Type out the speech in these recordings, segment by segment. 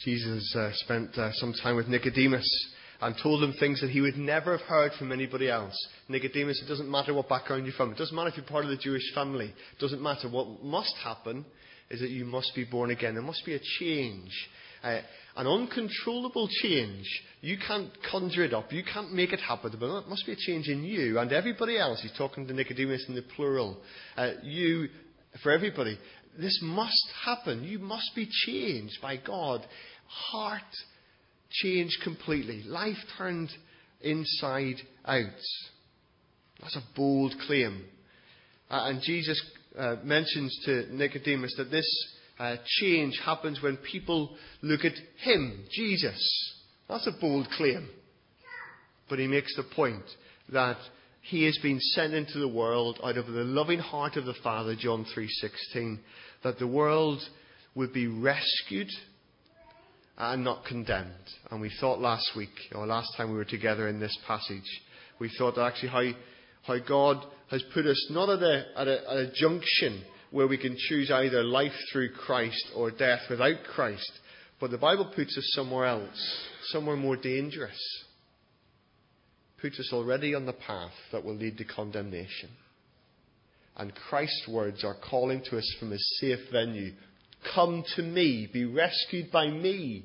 Jesus spent some time with Nicodemus and told him things that he would never have heard from anybody else. Nicodemus, it doesn't matter what background you're from. It doesn't matter if you're part of the Jewish family. It doesn't matter. What must happen is that you must be born again. There must be a change. An uncontrollable change. You can't conjure it up. You can't make it happen. But there must be a change in you and everybody else. He's talking to Nicodemus in the plural. You, for everybody. This must happen. You must be changed by God. Heart changed completely. Life turned inside out. That's a bold claim. And Jesus mentions to Nicodemus that this change happens when people look at him, Jesus. That's a bold claim. But he makes the point that he has been sent into the world out of the loving heart of the Father, John 3:16, that the world would be rescued and not condemned. And we thought last week, or last time we were together in this passage, we thought that actually how God has put us not at a junction where we can choose either life through Christ or death without Christ. But the Bible puts us somewhere else, somewhere more dangerous. Puts us already on the path that will lead to condemnation. And Christ's words are calling to us from his safe venue. Come to me, be rescued by me.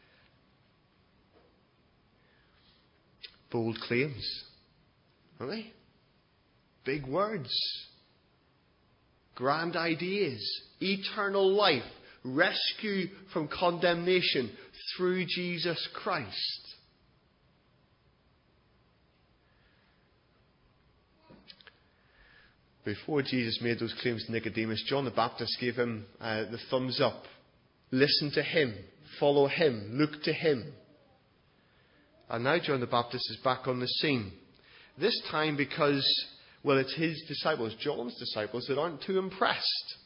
Bold claims, aren't they? Big words. Grand ideas. Eternal life. Rescue from condemnation through Jesus Christ. Before Jesus made those claims to Nicodemus, John the Baptist gave him the thumbs up. Listen to him. Follow him. Look to him. And now John the Baptist is back on the scene. This time because, well, it's his disciples, John's disciples, that aren't too impressed.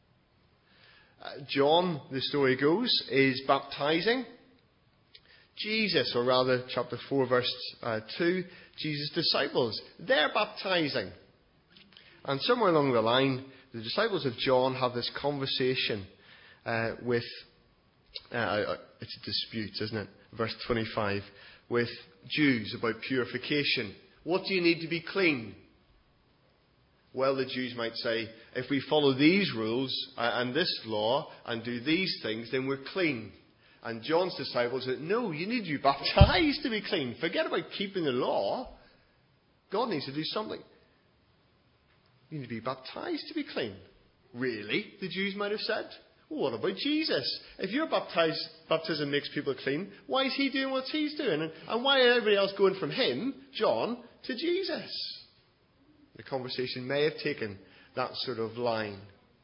John, the story goes, is baptizing. Jesus, or rather chapter 4 verse 2, Jesus' disciples, they're baptizing. And somewhere along the line, the disciples of John have this conversation with, it's a dispute, isn't it? Verse 25, with Jews about purification. What do you need to be clean? Well, the Jews might say, if we follow these rules and this law and do these things, then we're clean. And John's disciples said, no, you need to be baptized to be clean. Forget about keeping the law. God needs to do something. You need to be baptized to be clean. Really? The Jews might have said. Well, what about Jesus? If your baptism makes people clean, why is he doing what he's doing? And why are everybody else going from him, John, to Jesus? The conversation may have taken that sort of line.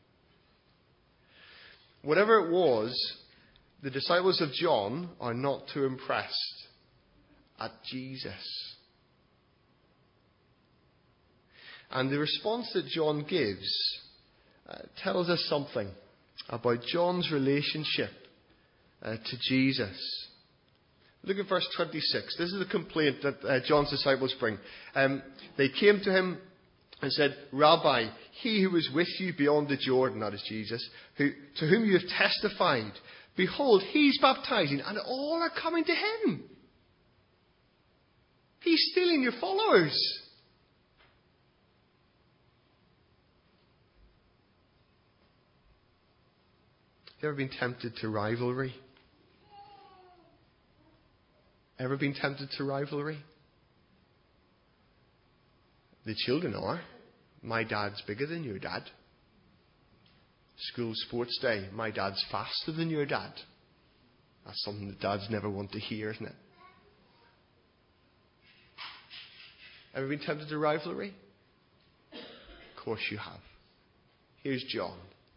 Whatever it was, the disciples of John are not too impressed at Jesus. And the response that John gives tells us something about John's relationship to Jesus. Look at verse 26. This is the complaint that John's disciples bring. They came to him and said, Rabbi, he who was with you beyond the Jordan, that is Jesus, to whom you have testified, behold, he's baptizing, and all are coming to him. He's stealing your followers. Have you ever been tempted to rivalry? Ever been tempted to rivalry? The children are. My dad's bigger than your dad. School sports day. My dad's faster than your dad. That's something that dads never want to hear, isn't it? Ever been tempted to rivalry? Of course you have. Here's John.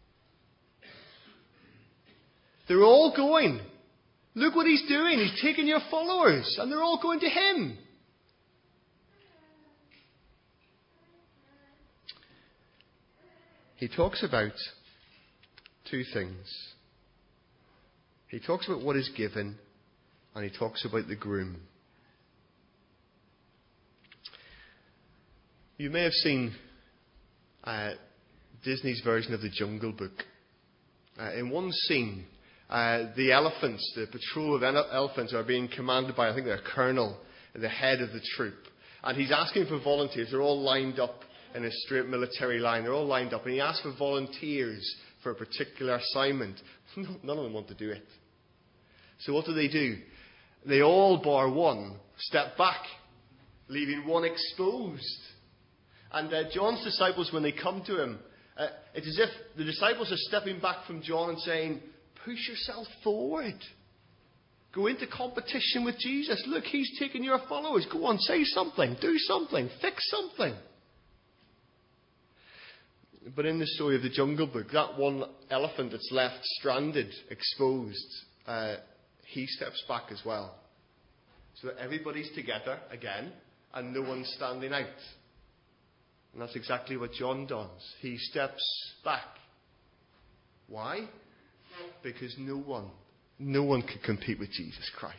They're all going. Look what he's doing. He's taking your followers. And they're all going to him. He talks about two things. He talks about what is given. And he talks about the groom. You may have seen Disney's version of the Jungle Book. In one scene, the elephants, the patrol of elephants are being commanded by, I think, their colonel, the head of the troop. And he's asking for volunteers. They're all lined up in a straight military line. They're all lined up. And he asks for volunteers for a particular assignment. None of them want to do it. So what do? They all bar one step back, leaving one exposed. And John's disciples, when they come to him, it's as if the disciples are stepping back from John and saying, push yourself forward. Go into competition with Jesus. Look, he's taking your followers. Go on, say something, do something, fix something. But in the story of the Jungle Book, that one elephant that's left stranded, exposed, he steps back as well. So that everybody's together again and no one's standing out. And that's exactly what John does. He steps back. Why? Because no one can compete with Jesus Christ.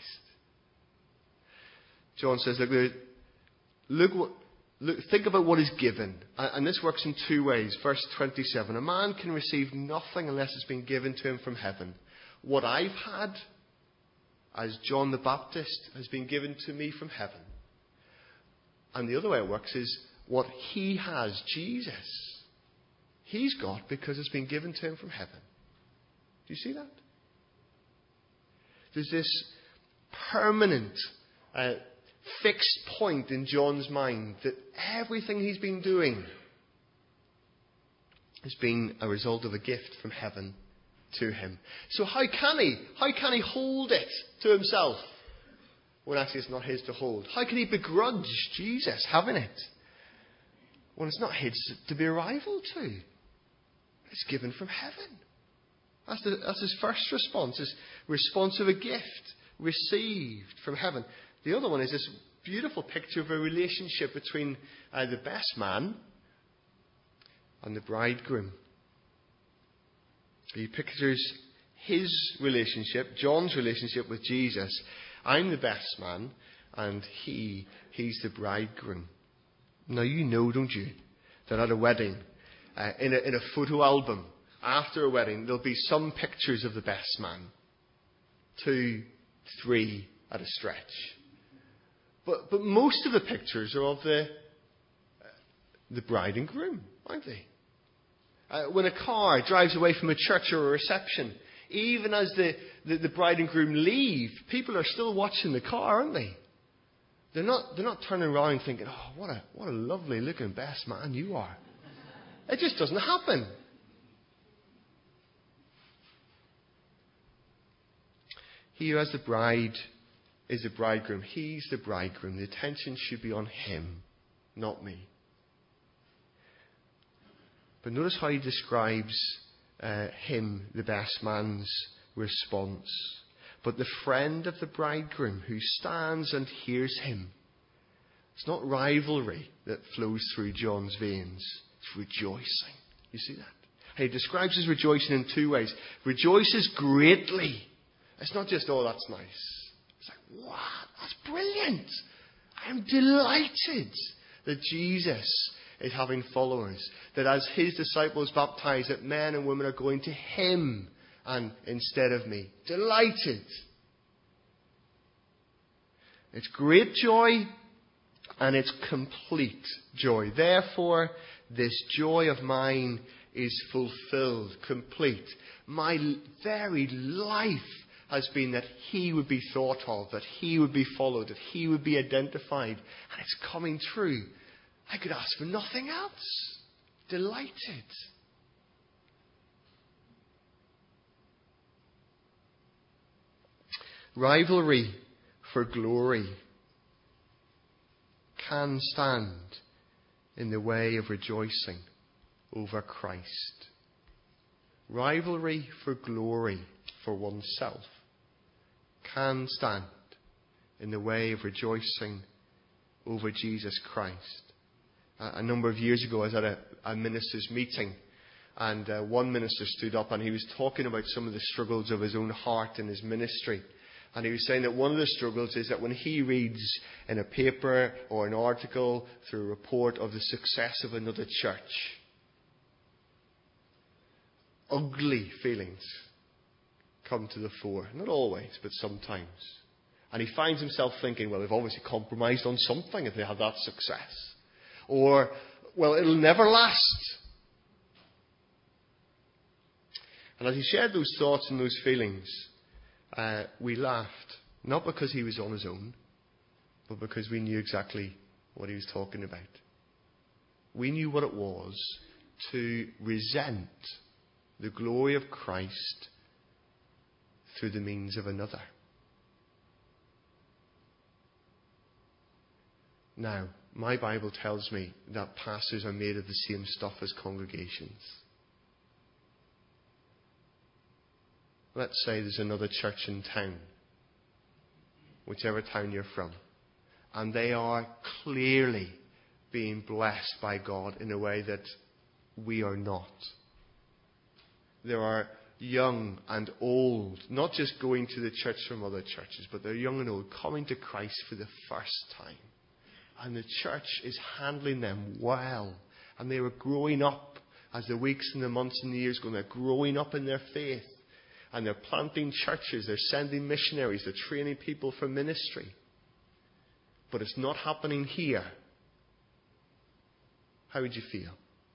John says, look, think about what is given. And this works in two ways. Verse 27. A man can receive nothing unless it's been given to him from heaven. What I've had, as John the Baptist, has been given to me from heaven. And the other way it works is what he has, Jesus, he's got because it's been given to him from heaven. Do you see that? There's this permanent, fixed point in John's mind that everything he's been doing has been a result of a gift from heaven to him. So how can he hold it to himself when actually it's not his to hold? How can he begrudge Jesus having it when it's not his to be a rival to? It's given from heaven. That's his first response, his response of a gift received from heaven. The other one is this beautiful picture of a relationship between the best man and the bridegroom. He pictures his relationship, John's relationship with Jesus. I'm the best man, and he's the bridegroom. Now you know, don't you, that at a wedding, in a photo album, after a wedding, there'll be some pictures of the best man. 2, 3 at a stretch. But most of the pictures are of the bride and groom, aren't they? When a car drives away from a church or a reception, even as the bride and groom leave, people are still watching the car, aren't they? They're not turning around thinking, oh, what a lovely looking best man you are. It just doesn't happen. He who has the bride is the bridegroom. He's the bridegroom. The attention should be on him, not me. But notice how he describes him, the best man's response. But the friend of the bridegroom who stands and hears him. It's not rivalry that flows through John's veins. It's rejoicing. You see that? He describes his rejoicing in two ways. Rejoices greatly. It's not just, oh, that's nice. It's like, wow, that's brilliant. I am delighted that Jesus is having followers. That as his disciples baptize, that men and women are going to him and instead of me. Delighted. It's great joy and it's complete joy. Therefore, this joy of mine is fulfilled, complete. My very life has been that he would be thought of, that he would be followed, that he would be identified. And it's coming true. I could ask for nothing else. Delighted. Rivalry for glory can stand in the way of rejoicing over Christ. Rivalry for glory for oneself can stand in the way of rejoicing over Jesus Christ. A number of years ago, I was at a minister's meeting, and one minister stood up and he was talking about some of the struggles of his own heart in his ministry. And he was saying that one of the struggles is that when he reads in a paper or an article through a report of the success of another church, ugly feelings come to the fore. Not always, but sometimes. And he finds himself thinking, well, they've obviously compromised on something if they have that success. Or, well, it'll never last. And as he shared those thoughts and those feelings, we laughed. Not because he was on his own, but because we knew exactly what he was talking about. We knew what it was to resent the glory of Christ through the means of another. Now, my Bible tells me that pastors are made of the same stuff as congregations. Let's say there's another church in town, whichever town you're from, and they are clearly being blessed by God in a way that we are not. There are young and old, not just going to the church from other churches, but they're young and old coming to Christ for the first time. And the church is handling them well. And they are growing up as the weeks and the months and the years go. They're growing up in their faith. And they're planting churches. They're sending missionaries. They're training people for ministry. But it's not happening here. How would you feel?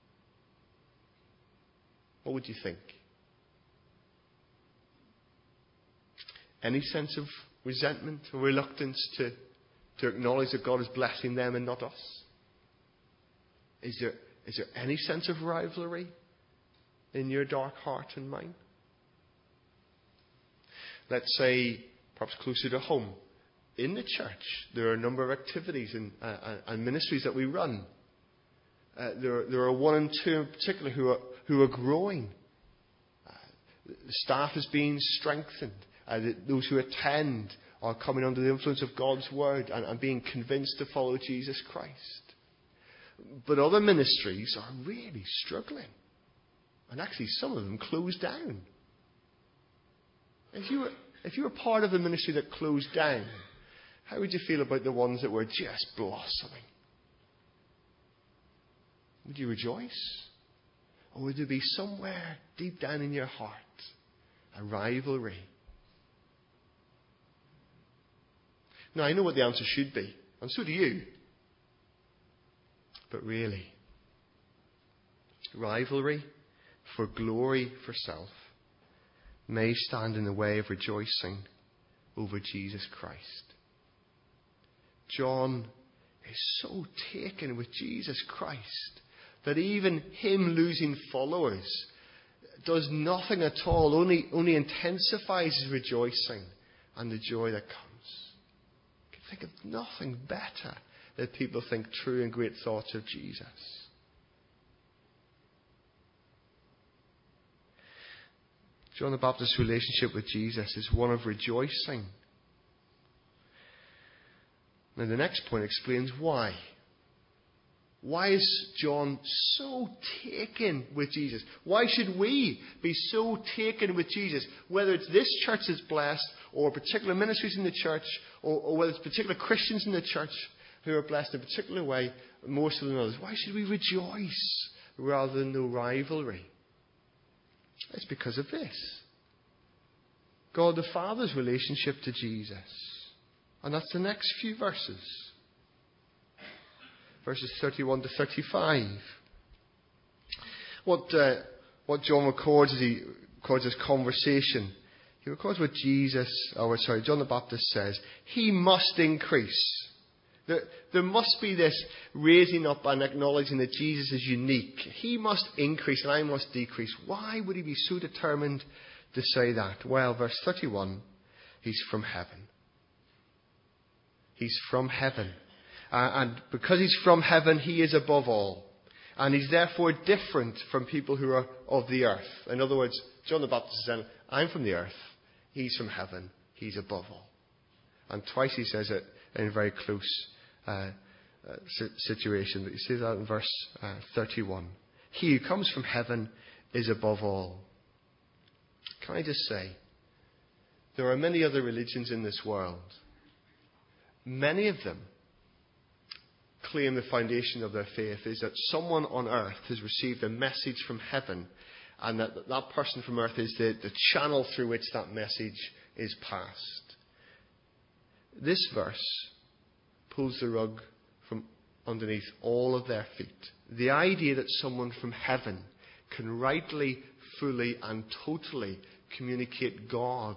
What would you think? Any sense of resentment or reluctance to acknowledge that God is blessing them and not us? Is there any sense of rivalry in your dark heart and mind? Let's say, perhaps closer to home, in the church, there are a number of activities and ministries that we run. There are one and two in particular who are growing. The staff is being strengthened. Those who attend are coming under the influence of God's Word and being convinced to follow Jesus Christ. But other ministries are really struggling. And actually some of them closed down. If you were part of a ministry that closed down, how would you feel about the ones that were just blossoming? Would you rejoice? Or would there be somewhere deep down in your heart a rivalry? Now, I know what the answer should be, and so do you. But really, rivalry for glory for self may stand in the way of rejoicing over Jesus Christ. John is so taken with Jesus Christ that even him losing followers does nothing at all, only intensifies his rejoicing and the joy that comes. Think of nothing better that people think true and great thoughts of Jesus. John the Baptist's relationship with Jesus is one of rejoicing. Now the next point explains why. Why is John so taken with Jesus? Why should we be so taken with Jesus? Whether it's this church that's blessed, or particular ministries in the church, or whether it's particular Christians in the church who are blessed in a particular way, more so than others. Why should we rejoice rather than no rivalry? It's because of this. God the Father's relationship to Jesus. And that's the next few verses. Verses 31 to 35. What John records as he records this conversation, he records what John the Baptist says. He must increase. There must be this raising up and acknowledging that Jesus is unique. He must increase and I must decrease. Why would he be so determined to say that? Well, verse 31, he's from heaven. He's from heaven. And because he's from heaven, he is above all. And he's therefore different from people who are of the earth. In other words, John the Baptist is saying, I'm from the earth. He's from heaven. He's above all. And twice he says it in a very close situation. But he says that in verse 31. He who comes from heaven is above all. Can I just say, there are many other religions in this world. Many of them claim the foundation of their faith is that someone on earth has received a message from heaven and that person from earth is the channel through which that message is passed. This verse pulls the rug from underneath all of their feet. The idea that someone from heaven can rightly, fully and totally communicate God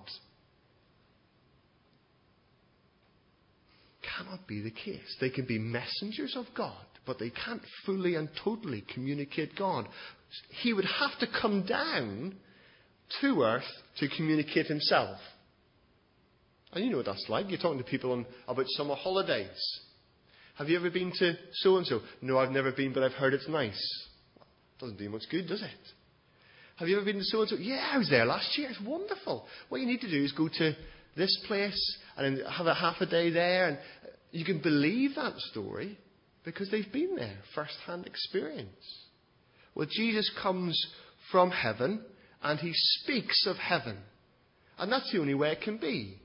cannot be the case. They can be messengers of God, but they can't fully and totally communicate God. He would have to come down to earth to communicate himself. And you know what that's like. You're talking to people about summer holidays. Have you ever been to so-and-so? No, I've never been, but I've heard it's nice. Doesn't do much good, does it? Have you ever been to so-and-so? Yeah, I was there last year. It's wonderful. What you need to do is go to this place and then have a half a day there. And you can believe that story because they've been there, first-hand experience. Well, Jesus comes from heaven and he speaks of heaven. And that's the only way it can be.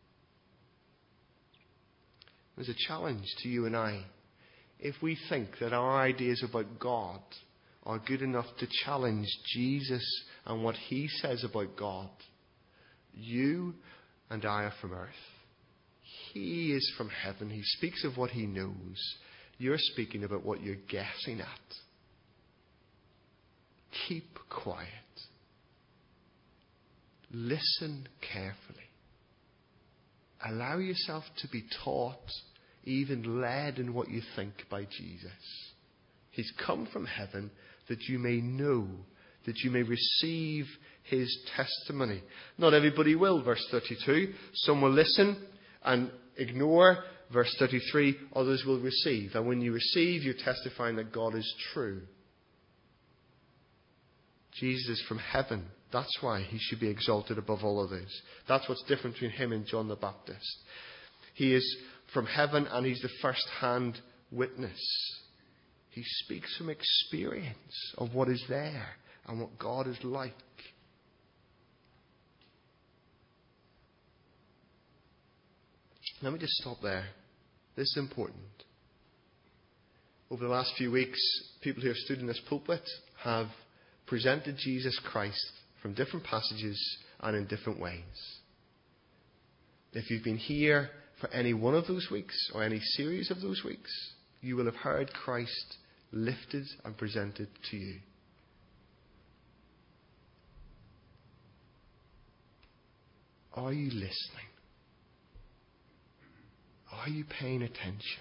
There's a challenge to you and I. If we think that our ideas about God are good enough to challenge Jesus and what he says about God, you and I are from earth. He is from heaven. He speaks of what he knows. You're speaking about what you're guessing at. Keep quiet. Listen carefully. Allow yourself to be taught, even led in what you think by Jesus. He's come from heaven that you may know, that you may receive his testimony. Not everybody will, verse 32. Some will listen and ignore. Verse 33, others will receive. And when you receive, you're testifying that God is true. Jesus is from heaven. That's why he should be exalted above all others. That's what's different between him and John the Baptist. He is from heaven and he's the first-hand witness. He speaks from experience of what is there and what God is like. Let me just stop there. This is important. Over the last few weeks, people who have stood in this pulpit have presented Jesus Christ from different passages and in different ways. If you've been here for any one of those weeks or any series of those weeks, you will have heard Christ lifted and presented to you. Are you listening? Are you paying attention?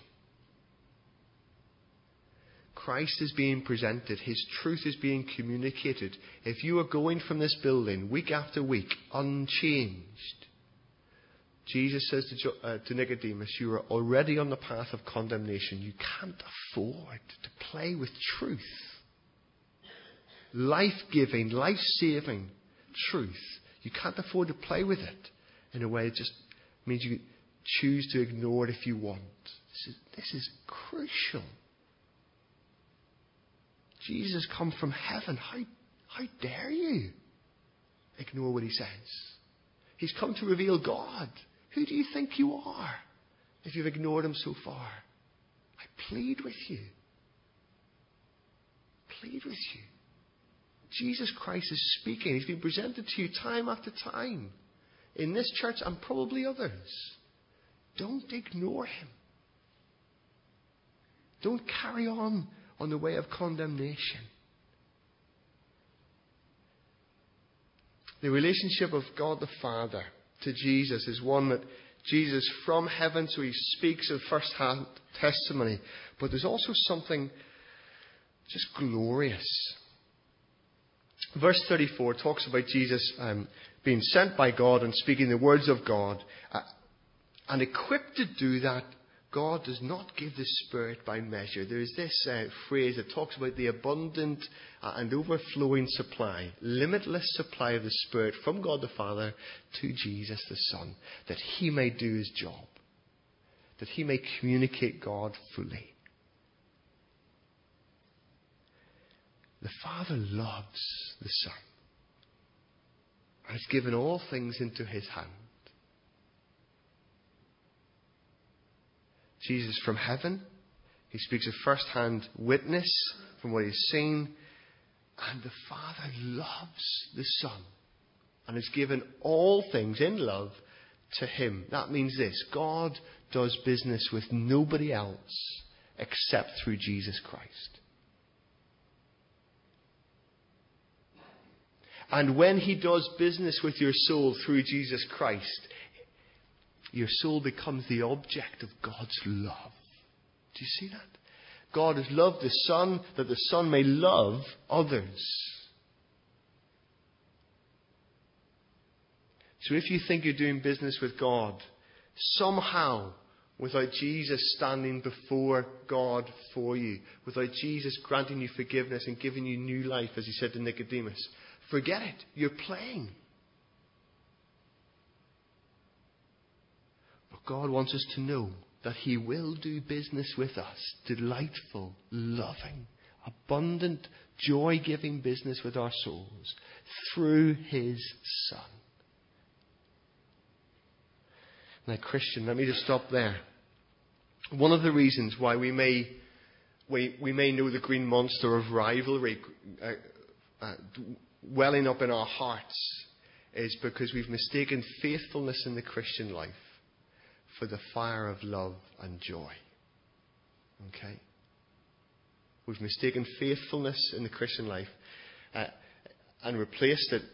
Christ is being presented. His truth is being communicated. If you are going from this building week after week unchanged, Jesus says to Nicodemus, you are already on the path of condemnation. You can't afford to play with truth. Life-giving, life-saving truth. You can't afford to play with it in a way that just means you choose to ignore it if you want. This is crucial. Jesus come from heaven. How dare you ignore what he says? He's come to reveal God. Who do you think you are if you've ignored him so far? I plead with you. Plead with you. Jesus Christ is speaking. He's been presented to you time after time. In this church and probably others. Don't ignore him. Don't carry on the way of condemnation. The relationship of God the Father to Jesus is one that Jesus from heaven, so he speaks of first-hand testimony. But there's also something just glorious. Verse 34 talks about Jesus being sent by God and speaking the words of God. And equipped to do that, God does not give the Spirit by measure. There is this phrase that talks about the abundant and overflowing supply, limitless supply of the Spirit from God the Father to Jesus the Son, that he may do his job, that he may communicate God fully. The Father loves the Son and has given all things into his hand. Jesus from heaven. He speaks of first-hand witness from what he's seen. And the Father loves the Son and has given all things in love to him. That means this: God does business with nobody else except through Jesus Christ. And when he does business with your soul through Jesus Christ, your soul becomes the object of God's love. Do you see that? God has loved the Son that the Son may love others. So if you think you're doing business with God, somehow, without Jesus standing before God for you, without Jesus granting you forgiveness and giving you new life, as he said to Nicodemus, forget it. You're playing. But God wants us to know that he will do business with us. Delightful, loving, abundant, joy-giving business with our souls through his Son. Now, Christian, let me just stop there. One of the reasons why we may know the green monster of rivalry welling up in our hearts is because we've mistaken faithfulness in the Christian life for the fire of love and joy. Okay? We've mistaken faithfulness in the Christian life and replaced it,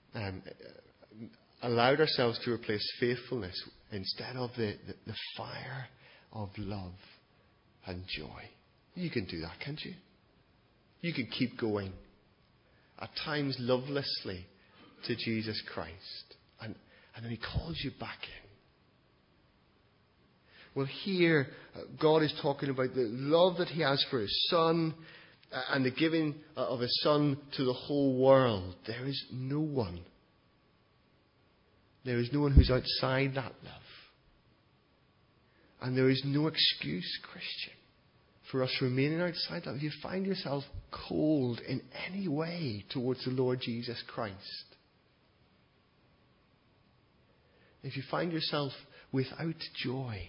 allowed ourselves to replace faithfulness instead of the fire of love and joy. You can do that, can't you? You can keep going, at times lovelessly, to Jesus Christ. And then he calls you back in. Well, here, God is talking about the love that he has for his Son and the giving of his Son to the whole world. There is no one. There is no one who's outside that love. And there is no excuse, Christian, for us remaining outside that. If you find yourself cold in any way towards the Lord Jesus Christ, if you find yourself without joy,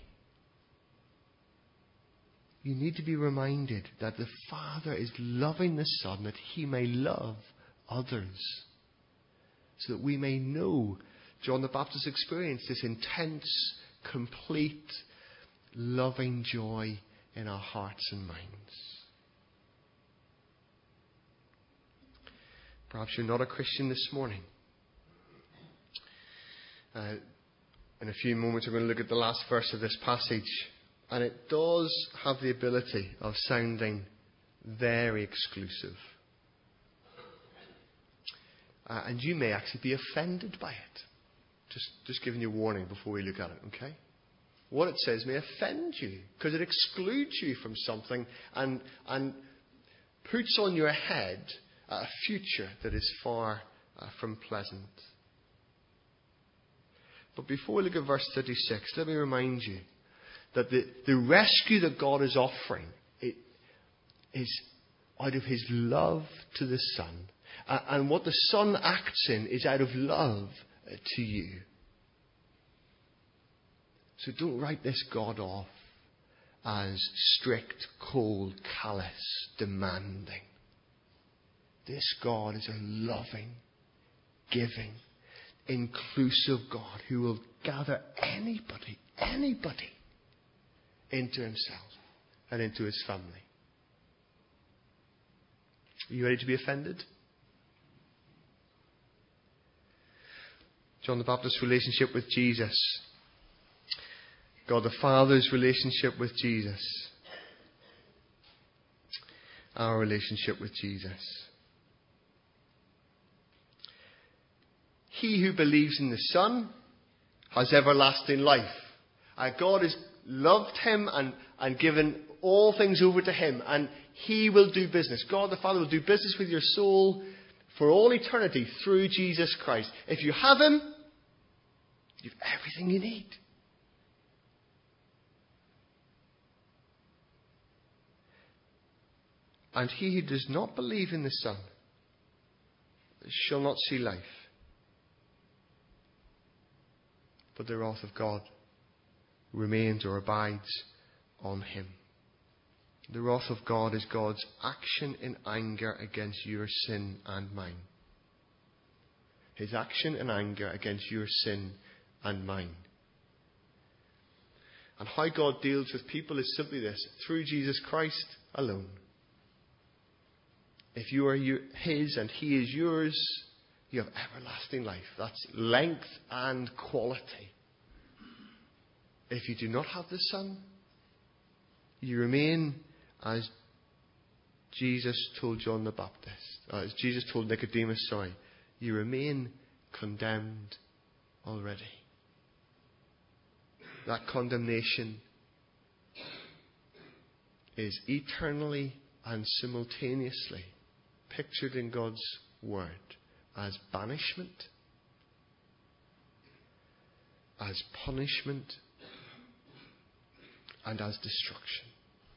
you need to be reminded that the Father is loving the Son that he may love others, so that we may know John the Baptist experienced this intense, complete, loving joy in our hearts and minds. Perhaps you're not a Christian this morning. In a few moments, we're going to look at the last verse of this passage. And it does have the ability of sounding very exclusive. And you may actually be offended by it. Just giving you a warning before we look at it, okay? What it says may offend you because it excludes you from something and puts on your head a future that is far from pleasant. But before we look at verse 36, let me remind you that the rescue that God is offering is out of his love to the Son. And what the Son acts in is out of love to you. So don't write this God off as strict, cold, callous, demanding. This God is a loving, giving, inclusive God who will gather anybody into himself and into his family. Are you ready to be offended? John the Baptist's relationship with Jesus. God the Father's relationship with Jesus. Our relationship with Jesus. He who believes in the Son has everlasting life. God has loved him and given all things over to him, and he will do business. God the Father will do business with your soul for all eternity through Jesus Christ. If you have him, you have everything you need. And he who does not believe in the Son shall not see life, but the wrath of God remains or abides on him. The wrath of God is God's action in anger against your sin and mine. His action in anger against your sin and mine. And how God deals with people is simply this: through Jesus Christ alone. If you are His and He is yours, you have everlasting life. That's length and quality. If you do not have the Son, you remain as Jesus told John the Baptist, as Jesus told Nicodemus, you remain condemned already. That condemnation is eternally and simultaneously pictured in God's Word as banishment, as punishment, and as destruction.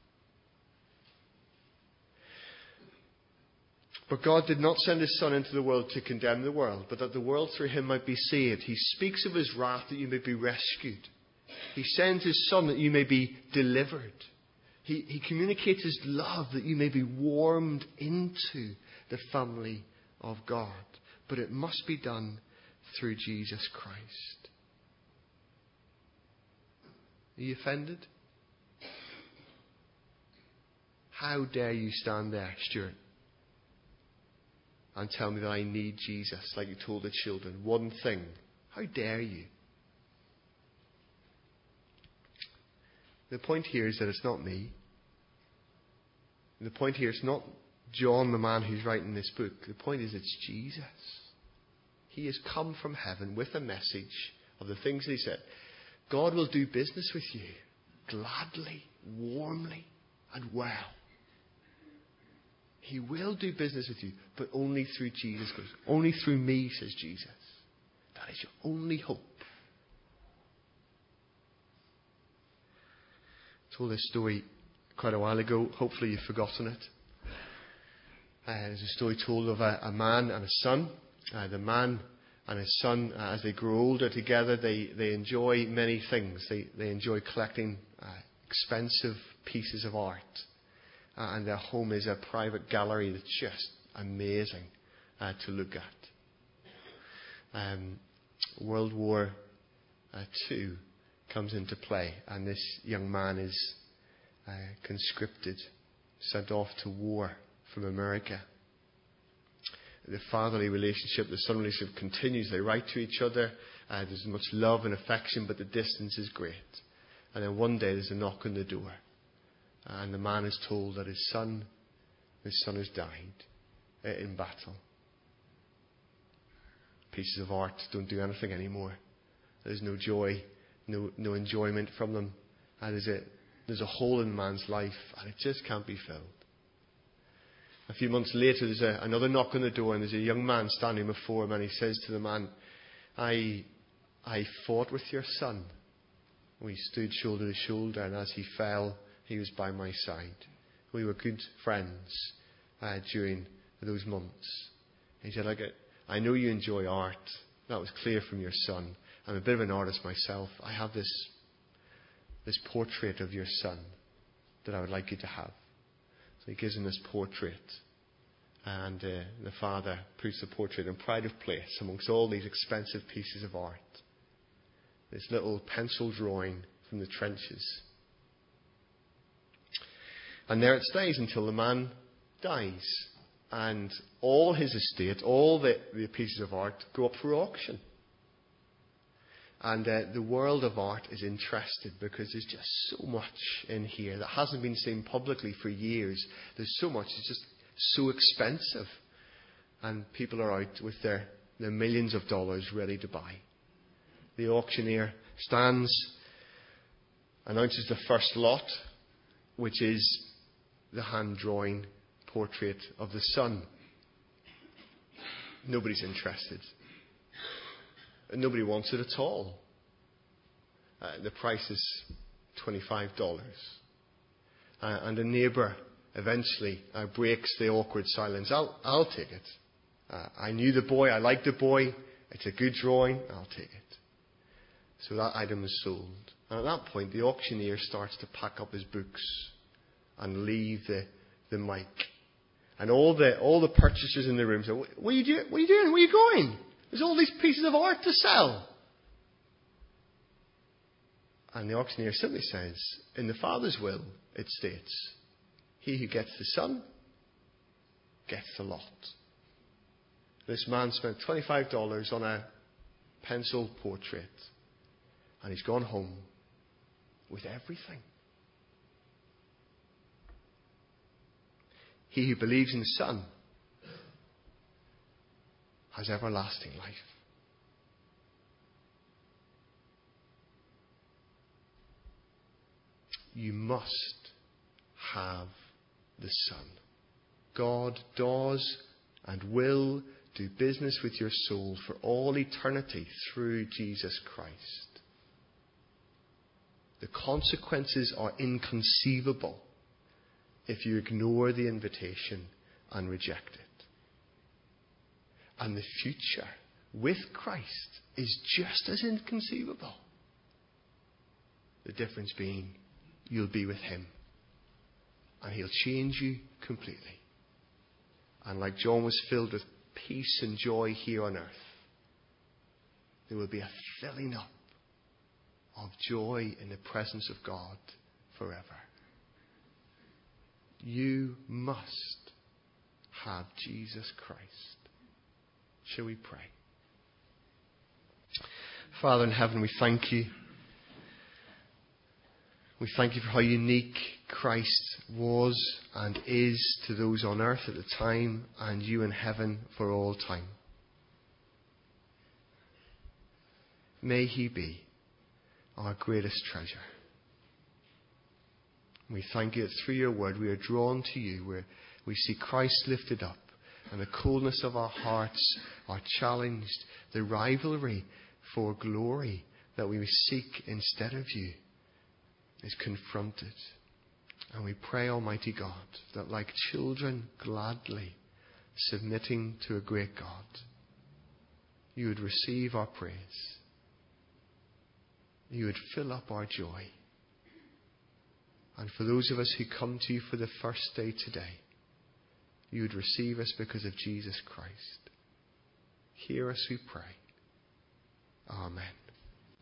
But God did not send His Son into the world to condemn the world, but that the world through Him might be saved. He speaks of His wrath that you may be rescued. He sends His Son that you may be delivered. He communicates His love that you may be warmed into the family of God. But it must be done through Jesus Christ. Are you offended? How dare you stand there, Stuart, and tell me that I need Jesus like you told the children? One thing. How dare you? The point here is that it's not me. The point here is not John, the man who's writing this book. The point is it's Jesus. He has come from heaven with a message of the things that He said. God will do business with you gladly, warmly, and well. He will do business with you, but only through Jesus Christ. Only through me, says Jesus. That is your only hope. I told this story quite a while ago. Hopefully you've forgotten it. There's a story told of a man and a son. The man and his son, as they grow older together, they enjoy many things. They enjoy collecting expensive pieces of art. And their home is a private gallery that's just amazing to look at. World War II comes into play, and this young man is conscripted, sent off to war from America. The fatherly relationship, the son relationship continues. They write to each other. There's much love and affection, but the distance is great. And then one day there's a knock on the door. And the man is told that his son has died in battle. Pieces of art don't do anything anymore. There's no joy, no enjoyment from them. And there's a hole in man's life, and it just can't be filled. A few months later, there's another knock on the door, and there's a young man standing before him, and he says to the man, I fought with your son. We stood shoulder to shoulder, and as he fell, he was by my side. We were good friends during those months. He said, I know you enjoy art. That was clear from your son. I'm a bit of an artist myself. I have this portrait of your son that I would like you to have. So he gives him this portrait. And the father puts the portrait in pride of place amongst all these expensive pieces of art. This little pencil drawing from the trenches. And there it stays until the man dies. And all his estate, all the pieces of art go up for auction. And the world of art is interested because there's just so much in here that hasn't been seen publicly for years. There's so much, it's just so expensive. And people are out with their millions of dollars ready to buy. The auctioneer stands, announces the first lot, which is the hand-drawing portrait of the son. Nobody's interested. Nobody wants it at all. The price is $25. And a neighbour eventually breaks the awkward silence. I'll take it. I knew the boy. I liked the boy. It's a good drawing. I'll take it. So that item is sold. And at that point, the auctioneer starts to pack up his books and leave the mic. And all the purchasers in the room say, what are you doing? What are you doing? Where are you going? There's all these pieces of art to sell. And the auctioneer simply says, in the Father's will, it states, he who gets the Son gets the lot. This man spent $25 on a pencil portrait, and he's gone home with everything. He who believes in the Son has everlasting life. You must have the Son. God does and will do business with your soul for all eternity through Jesus Christ. The consequences are inconceivable if you ignore the invitation and reject it. And the future with Christ is just as inconceivable. The difference being, you'll be with Him. And He'll change you completely. And like John was filled with peace and joy here on earth, there will be a filling up of joy in the presence of God forever. You must have Jesus Christ. Shall we pray? Father in heaven, we thank you. We thank you for how unique Christ was and is to those on earth at the time, and you in heaven for all time. May He be our greatest treasure. We thank you that through your word we are drawn to you, where we see Christ lifted up, and the coldness of our hearts are challenged. The rivalry for glory that we seek instead of you is confronted. And we pray, Almighty God, that like children gladly submitting to a great God, you would receive our praise. You would fill up our joy. And for those of us who come to you for the first day today, you would receive us because of Jesus Christ. Hear us, we pray. Amen.